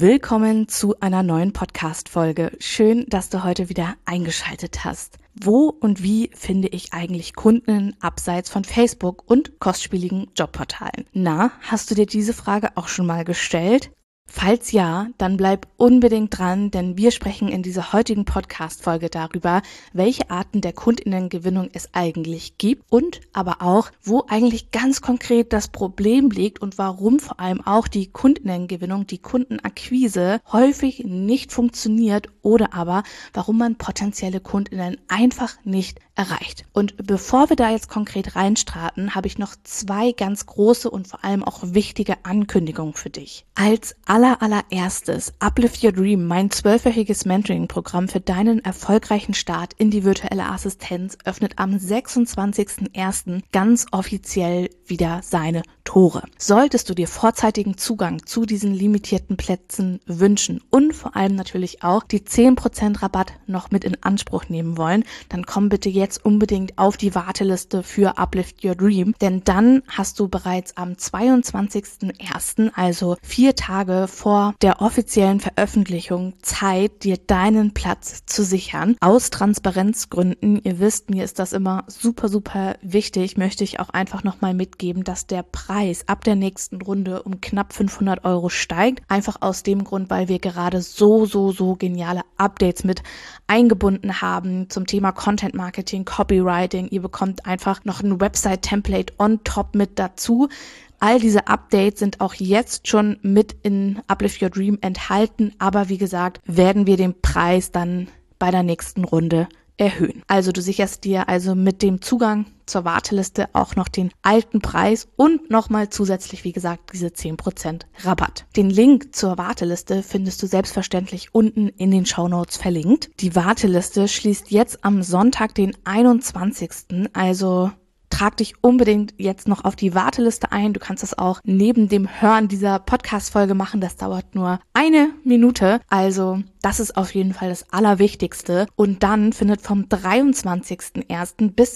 Willkommen zu einer neuen Podcast-Folge. Schön, dass du heute wieder eingeschaltet hast. Wo und wie finde ich eigentlich Kunden abseits von Facebook und kostspieligen Jobportalen? Na, hast du dir diese Frage auch schon mal gestellt? Falls ja, dann bleib unbedingt dran, denn wir sprechen in dieser heutigen Podcast-Folge darüber, welche Arten der Kundinnengewinnung es eigentlich gibt und aber auch, wo eigentlich ganz konkret das Problem liegt und warum vor allem auch die Kundinnengewinnung, die Kundenakquise häufig nicht funktioniert oder aber warum man potenzielle Kundinnen einfach nicht erreicht. Und bevor wir da jetzt konkret reinstarten, habe ich noch zwei ganz große und vor allem auch wichtige Ankündigungen für dich. Als allererstes Uplift Your Dream, mein 12-wöchiges Mentoring-Programm für deinen erfolgreichen Start in die virtuelle Assistenz, öffnet am 26.01. ganz offiziell wieder seine Tore. Solltest du dir vorzeitigen Zugang zu diesen limitierten Plätzen wünschen und vor allem natürlich auch die 10% Rabatt noch mit in Anspruch nehmen wollen, dann komm bitte jetzt unbedingt auf die Warteliste für Uplift Your Dream, denn dann hast du bereits am 22.01., also 4 Tage vor der offiziellen Veröffentlichung, Zeit, dir deinen Platz zu sichern. Aus Transparenzgründen, ihr wisst, mir ist das immer super wichtig, möchte ich auch einfach nochmal mitgeben, dass der Preis ab der nächsten Runde um knapp 500 € steigt. Einfach aus dem Grund, weil wir gerade so geniale Updates mit eingebunden haben zum Thema Content Marketing, Copywriting. Ihr bekommt einfach noch ein Website-Template on top mit dazu. All diese Updates sind auch jetzt schon mit in Uplift Your Dream enthalten, aber wie gesagt, werden wir den Preis dann bei der nächsten Runde erhöhen. Also du sicherst dir also mit dem Zugang zur Warteliste auch noch den alten Preis und nochmal zusätzlich, wie gesagt, diese 10% Rabatt. Den Link zur Warteliste findest du selbstverständlich unten in den Shownotes verlinkt. Die Warteliste schließt jetzt am Sonntag, den 21., also trag dich unbedingt jetzt noch auf die Warteliste ein. Du kannst das auch neben dem Hören dieser Podcast-Folge machen. Das dauert nur 1 Minute. Also das ist auf jeden Fall das Allerwichtigste. Und dann findet vom 23.01. bis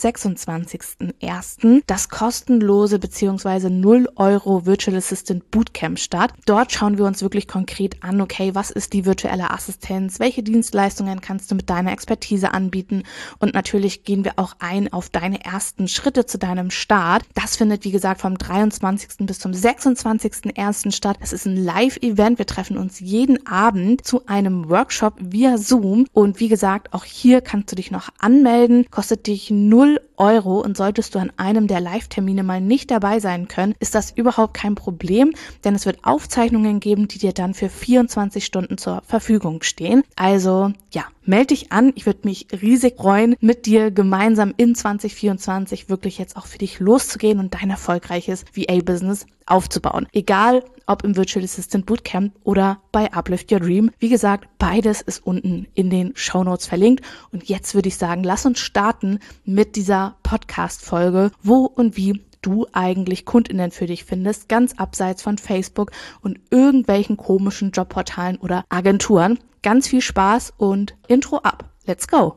26.01. das kostenlose bzw. 0 € Virtual Assistant Bootcamp statt. Dort schauen wir uns wirklich konkret an, okay, was ist die virtuelle Assistenz? Welche Dienstleistungen kannst du mit deiner Expertise anbieten? Und natürlich gehen wir auch ein auf deine ersten Schritte zu deinem Start. Das findet, wie gesagt, vom 23. bis zum 26.01. statt. Es ist ein Live-Event. Wir treffen uns jeden Abend zu einem Workshop via Zoom. Und wie gesagt, auch hier kannst du dich noch anmelden. Kostet dich 0 € und solltest du an einem der Live-Termine mal nicht dabei sein können, ist das überhaupt kein Problem, denn es wird Aufzeichnungen geben, die dir dann für 24 Stunden zur Verfügung stehen. Also ja, melde dich an. Ich würde mich riesig freuen, mit dir gemeinsam in 2024 wirklich jetzt auch für dich loszugehen und dein erfolgreiches VA-Business aufzubauen. Egal, ob im Virtual Assistant Bootcamp oder bei Uplift Your Dream. Wie gesagt, beides ist unten in den Shownotes verlinkt. Und jetzt würde ich sagen, lass uns starten mit dieser Podcast-Folge, wo und wie du eigentlich Kundinnen für dich findest, ganz abseits von Facebook und irgendwelchen komischen Jobportalen oder Agenturen. Ganz viel Spaß und Intro ab. Let's go!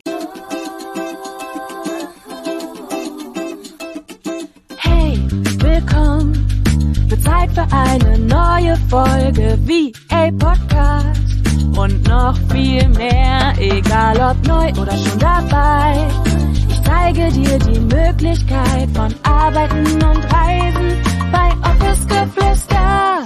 Hey, willkommen! Wird Zeit für eine neue Folge VA Podcast und noch viel mehr, egal ob neu oder schon dabei. Ich zeige dir die Möglichkeit von Arbeiten und Reisen bei Office Geflüster.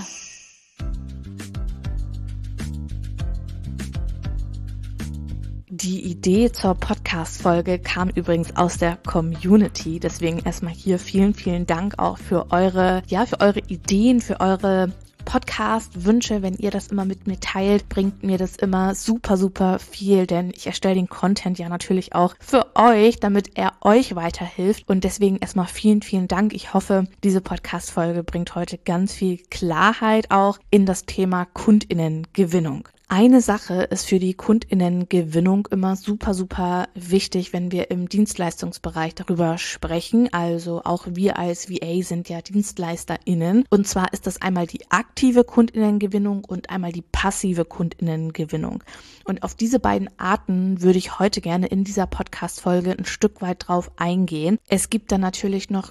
Die Idee zur Podcast-Folge kam übrigens aus der Community, deswegen erstmal hier vielen Dank auch für eure Ideen, für eure Podcast-Wünsche. Wenn ihr das immer mit mir teilt, bringt mir das immer super viel, denn ich erstelle den Content ja natürlich auch für euch, damit er euch weiterhilft und deswegen erstmal vielen Dank. Ich hoffe, diese Podcast-Folge bringt heute ganz viel Klarheit auch in das Thema Kundinnengewinnung. Eine Sache ist für die KundInnengewinnung immer super, super wichtig, wenn wir im Dienstleistungsbereich darüber sprechen. Also auch wir als VA sind ja DienstleisterInnen. Und zwar ist das einmal die aktive KundInnengewinnung und einmal die passive KundInnengewinnung. Und auf diese beiden Arten würde ich heute gerne in dieser Podcast-Folge ein Stück weit drauf eingehen. Es gibt da natürlich noch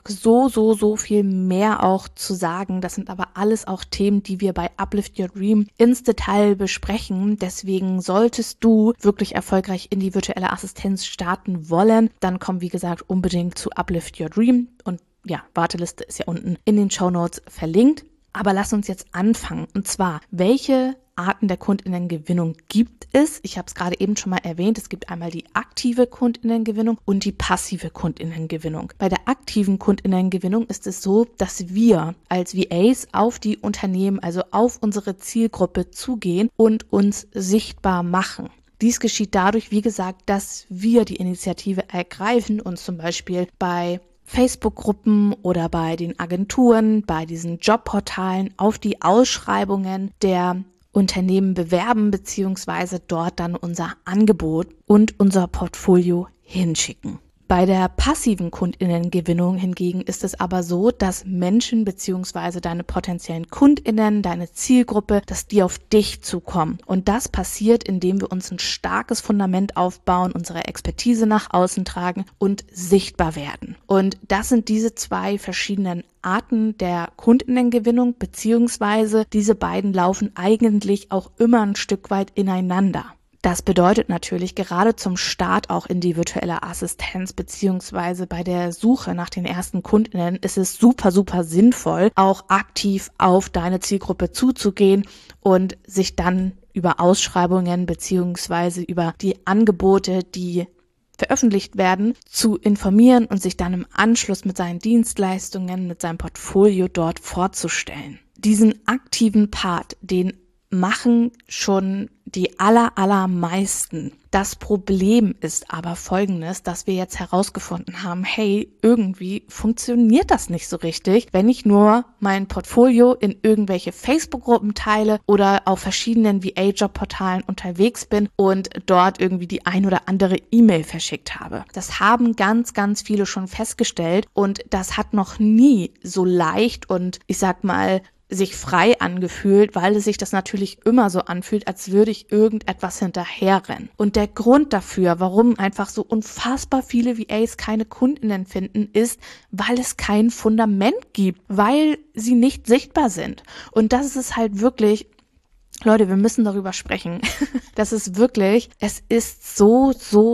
so viel mehr auch zu sagen. Das sind aber alles auch Themen, die wir bei Uplift Your Dream ins Detail besprechen. Deswegen solltest du wirklich erfolgreich in die virtuelle Assistenz starten wollen, dann komm wie gesagt unbedingt zu Uplift Your Dream und ja, Warteliste ist ja unten in den Shownotes verlinkt. Aber lass uns jetzt anfangen und zwar, welche Arten der KundInnengewinnung gibt es? Ich habe es gerade eben schon mal erwähnt, es gibt einmal die aktive KundInnengewinnung und die passive KundInnengewinnung. Bei der aktiven KundInnengewinnung ist es so, dass wir als VAs auf die Unternehmen, also auf unsere Zielgruppe zugehen und uns sichtbar machen. Dies geschieht dadurch, wie gesagt, dass wir die Initiative ergreifen und zum Beispiel bei Facebook-Gruppen oder bei den Agenturen, bei diesen Jobportalen auf die Ausschreibungen der Unternehmen bewerben bzw. dort dann unser Angebot und unser Portfolio hinschicken. Bei der passiven KundInnengewinnung hingegen ist es aber so, dass Menschen bzw. deine potenziellen KundInnen, deine Zielgruppe, dass die auf dich zukommen. Und das passiert, indem wir uns ein starkes Fundament aufbauen, unsere Expertise nach außen tragen und sichtbar werden. Und das sind diese zwei verschiedenen Arten der KundInnengewinnung, beziehungsweise diese beiden laufen eigentlich auch immer ein Stück weit ineinander. Das bedeutet natürlich gerade zum Start auch in die virtuelle Assistenz beziehungsweise bei der Suche nach den ersten KundInnen ist es super sinnvoll, auch aktiv auf deine Zielgruppe zuzugehen und sich dann über Ausschreibungen beziehungsweise über die Angebote, die veröffentlicht werden, zu informieren und sich dann im Anschluss mit seinen Dienstleistungen, mit seinem Portfolio dort vorzustellen. Diesen aktiven Part, den machen schon die allermeisten. Das Problem ist aber folgendes, dass wir jetzt herausgefunden haben, hey, irgendwie funktioniert das nicht so richtig, wenn ich nur mein Portfolio in irgendwelche Facebook-Gruppen teile oder auf verschiedenen VA-Jobportalen unterwegs bin und dort irgendwie die ein oder andere E-Mail verschickt habe. Das haben ganz viele schon festgestellt und das hat noch nie so leicht und ich sag mal sich frei angefühlt, weil es sich das natürlich immer so anfühlt, als würde ich irgendetwas hinterherrennen. Und der Grund dafür, warum einfach so unfassbar viele VAs keine KundInnen finden, ist, weil es kein Fundament gibt, weil sie nicht sichtbar sind. Und das ist halt wirklich, Leute, wir müssen darüber sprechen. Das ist wirklich, es ist so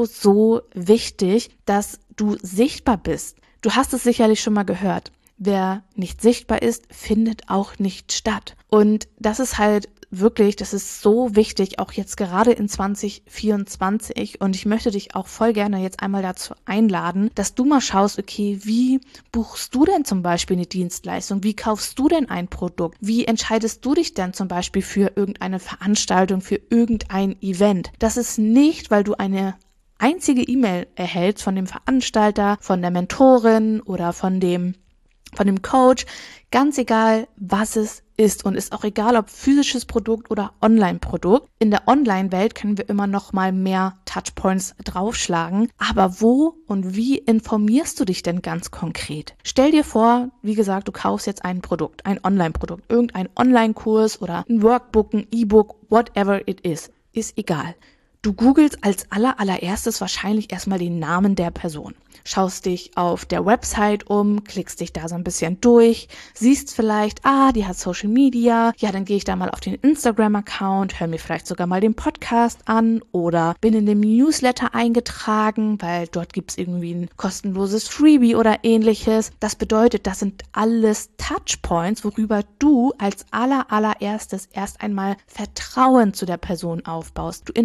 wichtig, dass du sichtbar bist. Du hast es sicherlich schon mal gehört. Wer nicht sichtbar ist, findet auch nicht statt. Und das ist halt wirklich, das ist so wichtig, auch jetzt gerade in 2024. Und ich möchte dich auch voll gerne jetzt einmal dazu einladen, dass du mal schaust, okay, wie buchst du denn zum Beispiel eine Dienstleistung? Wie kaufst du denn ein Produkt? Wie entscheidest du dich denn zum Beispiel für irgendeine Veranstaltung, für irgendein Event? Das ist nicht, weil du eine einzige E-Mail erhältst von dem Veranstalter, von der Mentorin oder von dem Coach, ganz egal, was es ist und ist auch egal, ob physisches Produkt oder Online-Produkt. In der Online-Welt können wir immer noch mal mehr Touchpoints draufschlagen. Aber wo und wie informierst du dich denn ganz konkret? Stell dir vor, wie gesagt, du kaufst jetzt ein Produkt, ein Online-Produkt, irgendein Online-Kurs oder ein Workbook, ein E-Book, whatever it is egal. Du googelst als allererstes wahrscheinlich erstmal den Namen der Person. Schaust dich auf der Website um, klickst dich da so ein bisschen durch, siehst vielleicht, die hat Social Media, ja, dann gehe ich da mal auf den Instagram-Account, höre mir vielleicht sogar mal den Podcast an oder bin in dem Newsletter eingetragen, weil dort gibt's irgendwie ein kostenloses Freebie oder ähnliches. Das bedeutet, das sind alles Touchpoints, worüber du als allererstes erst einmal Vertrauen zu der Person aufbaust. Du informierst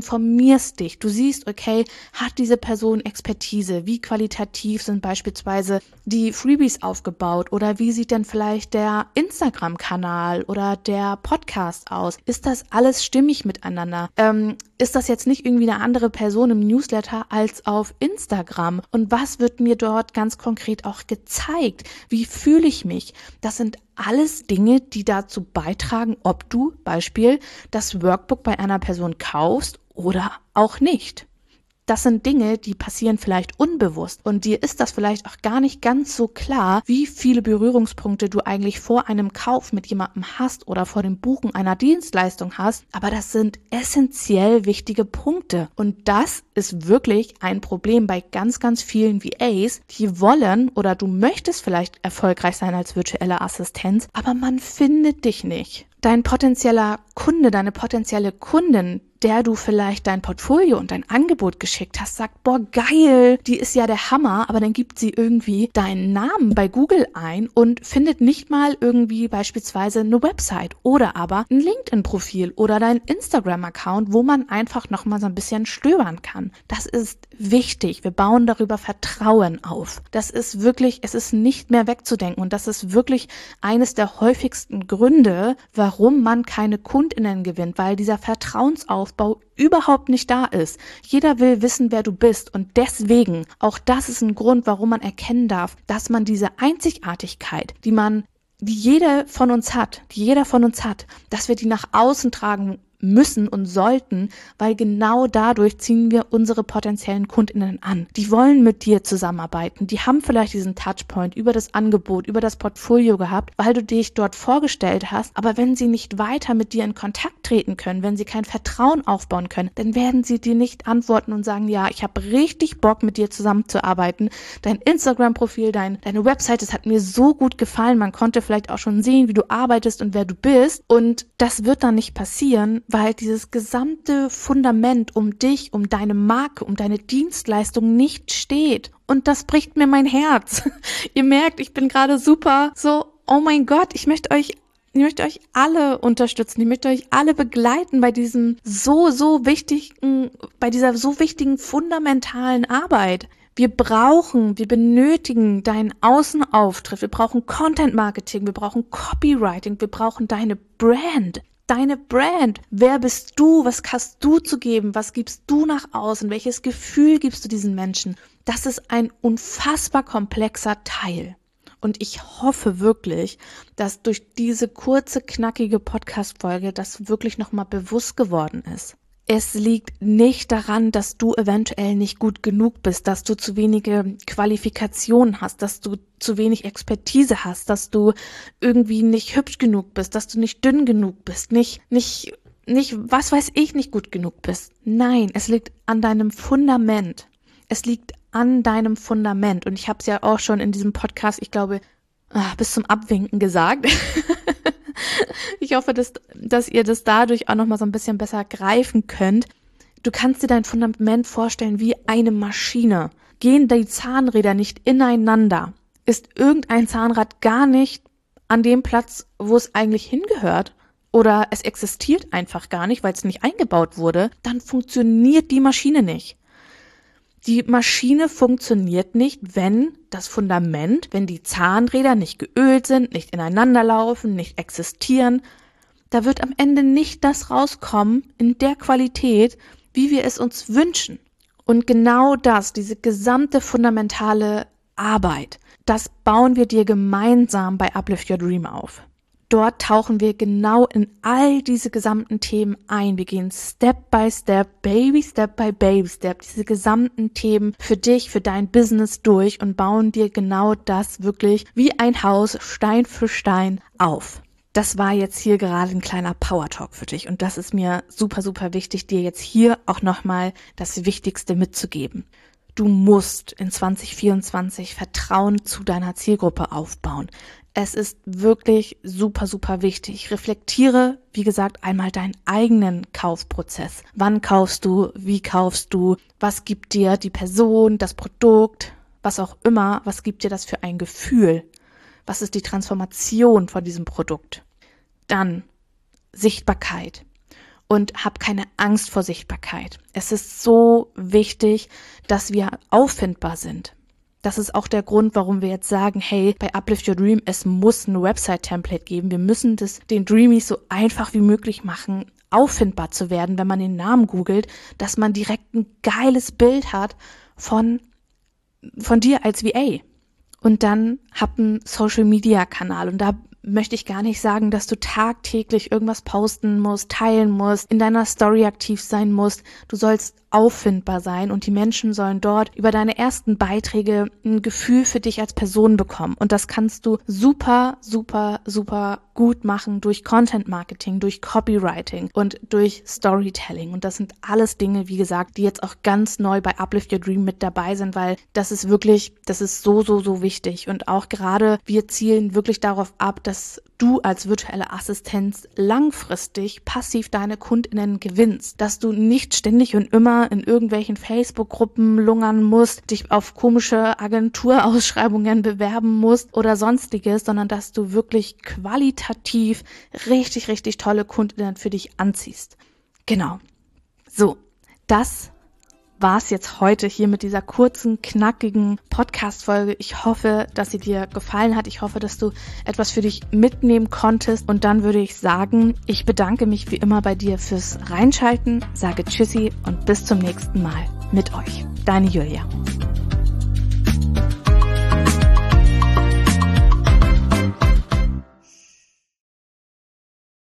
informierst dich. Du siehst, okay, hat diese Person Expertise? Wie qualitativ sind beispielsweise die Freebies aufgebaut? Oder wie sieht denn vielleicht der Instagram-Kanal oder der Podcast aus? Ist das alles stimmig miteinander? Ist das jetzt nicht irgendwie eine andere Person im Newsletter als auf Instagram? Und was wird mir dort ganz konkret auch gezeigt? Wie fühle ich mich? Das sind alles Dinge, die dazu beitragen, ob du, Beispiel, das Workbook bei einer Person kaufst oder auch nicht. Das sind Dinge, die passieren vielleicht unbewusst und dir ist das vielleicht auch gar nicht ganz so klar, wie viele Berührungspunkte du eigentlich vor einem Kauf mit jemandem hast oder vor dem Buchen einer Dienstleistung hast, aber das sind essentiell wichtige Punkte und das ist wirklich ein Problem bei ganz, ganz vielen VAs, die wollen oder du möchtest vielleicht erfolgreich sein als virtuelle Assistenz, aber man findet dich nicht. Dein potenzieller Kunde, deine potenzielle Kundin, der du vielleicht dein Portfolio und dein Angebot geschickt hast, sagt, boah, geil, die ist ja der Hammer, aber dann gibt sie irgendwie deinen Namen bei Google ein und findet nicht mal irgendwie beispielsweise eine Website oder aber ein LinkedIn-Profil oder dein Instagram-Account, wo man einfach nochmal so ein bisschen stöbern kann. Das ist wichtig. Wir bauen darüber Vertrauen auf. Das ist wirklich, es ist nicht mehr wegzudenken und das ist wirklich eines der häufigsten Gründe, warum man keine KundInnen gewinnt, weil dieser Vertrauensaufbau überhaupt nicht da ist. Jeder will wissen, wer du bist und deswegen, auch das ist ein Grund, warum man erkennen darf, dass man diese Einzigartigkeit, die jeder von uns hat, dass wir die nach außen tragen müssen und sollten, weil genau dadurch ziehen wir unsere potenziellen KundInnen an. Die wollen mit dir zusammenarbeiten. Die haben vielleicht diesen Touchpoint über das Angebot, über das Portfolio gehabt, weil du dich dort vorgestellt hast. Aber wenn sie nicht weiter mit dir in Kontakt treten können, wenn sie kein Vertrauen aufbauen können, dann werden sie dir nicht antworten und sagen, ja, ich habe richtig Bock, mit dir zusammenzuarbeiten. Dein Instagram-Profil, deine Website, das hat mir so gut gefallen. Man konnte vielleicht auch schon sehen, wie du arbeitest und wer du bist. Und das wird dann nicht passieren, weil dieses gesamte Fundament um dich, um deine Marke, um deine Dienstleistung nicht steht. Und das bricht mir mein Herz. Ihr merkt, ich bin gerade super so, oh mein Gott, ich möchte euch alle unterstützen. Ich möchte euch alle begleiten bei diesem bei dieser so wichtigen fundamentalen Arbeit. Wir benötigen deinen Außenauftritt, wir brauchen Content Marketing, wir brauchen Copywriting, wir brauchen deine Brand. Deine Brand. Wer bist du? Was hast du zu geben? Was gibst du nach außen? Welches Gefühl gibst du diesen Menschen? Das ist ein unfassbar komplexer Teil. Und ich hoffe wirklich, dass durch diese kurze, knackige Podcast-Folge das wirklich nochmal bewusst geworden ist. Es liegt nicht daran, dass du eventuell nicht gut genug bist, dass du zu wenige Qualifikationen hast, dass du zu wenig Expertise hast, dass du irgendwie nicht hübsch genug bist, dass du nicht dünn genug bist, nicht, was weiß ich, nicht gut genug bist. Nein, es liegt an deinem Fundament. Es liegt an deinem Fundament. Und ich habe es ja auch schon in diesem Podcast, ich glaube, bis zum Abwinken gesagt. Ich hoffe, dass ihr das dadurch auch nochmal so ein bisschen besser greifen könnt. Du kannst dir dein Fundament vorstellen wie eine Maschine. Gehen die Zahnräder nicht ineinander? Ist irgendein Zahnrad gar nicht an dem Platz, wo es eigentlich hingehört? Oder es existiert einfach gar nicht, weil es nicht eingebaut wurde? Dann funktioniert die Maschine nicht. Die Maschine funktioniert nicht, wenn das Fundament, wenn die Zahnräder nicht geölt sind, nicht ineinander laufen, nicht existieren. Da wird am Ende nicht das rauskommen in der Qualität, wie wir es uns wünschen. Und genau das, diese gesamte fundamentale Arbeit, das bauen wir dir gemeinsam bei Uplift Your Dream auf. Dort tauchen wir genau in all diese gesamten Themen ein. Wir gehen Step by Step, Step by Baby Step, diese gesamten Themen für dich, für dein Business durch und bauen dir genau das wirklich wie ein Haus Stein für Stein auf. Das war jetzt hier gerade ein kleiner Power Talk für dich und das ist mir super, super wichtig, dir jetzt hier auch nochmal das Wichtigste mitzugeben. Du musst in 2024 Vertrauen zu deiner Zielgruppe aufbauen. Es ist wirklich super, super wichtig. Reflektiere, wie gesagt, einmal deinen eigenen Kaufprozess. Wann kaufst du? Wie kaufst du? Was gibt dir die Person, das Produkt, was auch immer? Was gibt dir das für ein Gefühl? Was ist die Transformation von diesem Produkt? Dann Sichtbarkeit. und hab keine Angst vor Sichtbarkeit. Es ist so wichtig, dass wir auffindbar sind. Das ist auch der Grund, warum wir jetzt sagen, hey, bei Uplift Your Dream, es muss ein Website-Template geben. Wir müssen das den Dreamies so einfach wie möglich machen, auffindbar zu werden, wenn man den Namen googelt, dass man direkt ein geiles Bild hat von dir als VA. Und dann hab einen Social-Media-Kanal und da möchte ich gar nicht sagen, dass du tagtäglich irgendwas posten musst, teilen musst, in deiner Story aktiv sein musst. Du sollst auffindbar sein und die Menschen sollen dort über deine ersten Beiträge ein Gefühl für dich als Person bekommen. Und das kannst du super, super, super gut machen durch Content Marketing, durch Copywriting und durch Storytelling. Und das sind alles Dinge, wie gesagt, die jetzt auch ganz neu bei Uplift Your Dream mit dabei sind, weil das ist so, so, so wichtig. Und auch gerade wir zielen wirklich darauf ab, dass du als virtuelle Assistenz langfristig passiv deine KundInnen gewinnst, dass du nicht ständig und immer in irgendwelchen Facebook-Gruppen lungern musst, dich auf komische Agenturausschreibungen bewerben musst oder sonstiges, sondern dass du wirklich qualitativ richtig, richtig tolle KundInnen für dich anziehst. Genau. So, das war's jetzt heute hier mit dieser kurzen, knackigen Podcast-Folge. Ich hoffe, dass sie dir gefallen hat. Ich hoffe, dass du etwas für dich mitnehmen konntest. Und dann würde ich sagen, ich bedanke mich wie immer bei dir fürs Reinschalten, sage Tschüssi und bis zum nächsten Mal mit euch. Deine Julia.